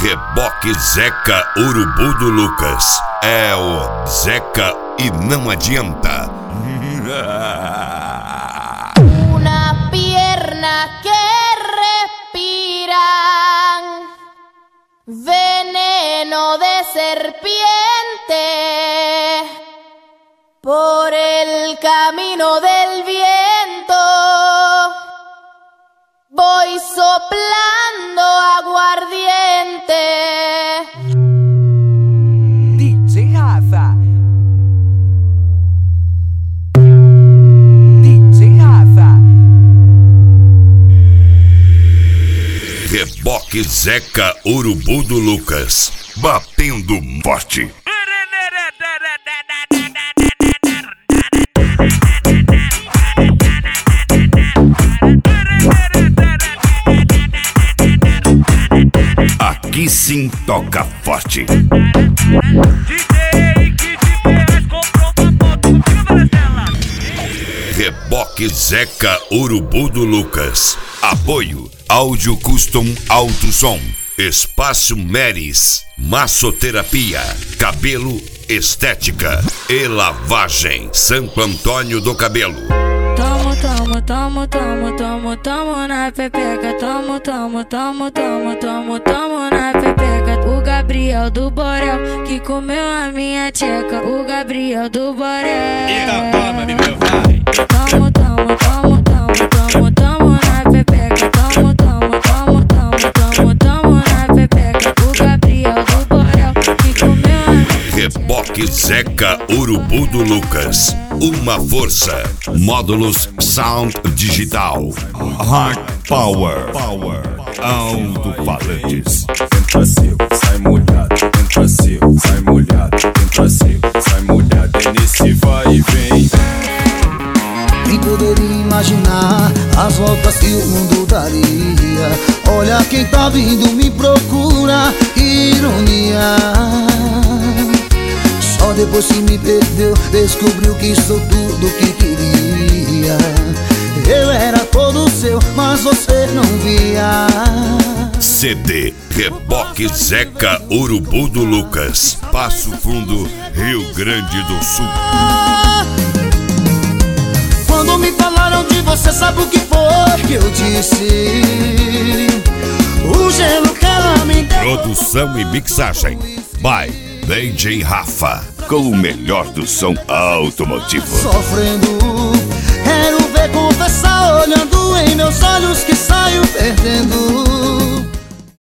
Reboque Zeca Urubu do Lucas. É o Zeca e não adianta. Una pierna que respira veneno de serpiente por el camino del viento. Voy soplando aguardiente. DJ Rafa. DJ Rafa. Reboque Zeca Urubu do Lucas. Batendo forte. Aqui sim toca forte. Reboque Zeca Urubu do Lucas. Apoio Áudio Custom Alto Som. Espaço Meris. Massoterapia. Cabelo Estética e Lavagem. Santo Antônio do Cabelo. Tamo na pepeca, tamo na pepeca. O Gabriel do Borel que comeu a minha tcheca. O Gabriel do Borel. Então toma, meu vai. Tamo na pepeca, tamo na pepeca. O Gabriel do Borel que comeu a minha Reboque Zeca Urubu do Lucas. Uma força. Módulos Sound Digital. Hard Power. Alto-falantes. Entra seco, sai molhado. Entra seco, sai molhado. Entra seco, sai molhado. É nesse vai e vem. Quem poderia imaginar as voltas que o mundo daria? Olha quem tá vindo me procura. Ironia. Só depois que me perdeu, descobriu que sou tudo que queria. Eu era todo seu, mas você não via. CD Reboque Zeca Urubu do Lucas. Passo Fundo, Rio Grande do Sul. Quando me falaram de você, sabe o que foi que eu disse? O gelo que ela me deu. Produção e mixagem by DJ Rafa, com o melhor do som automotivo. Sofrendo, quero ver confessar, olhando em meus olhos que saio perdendo.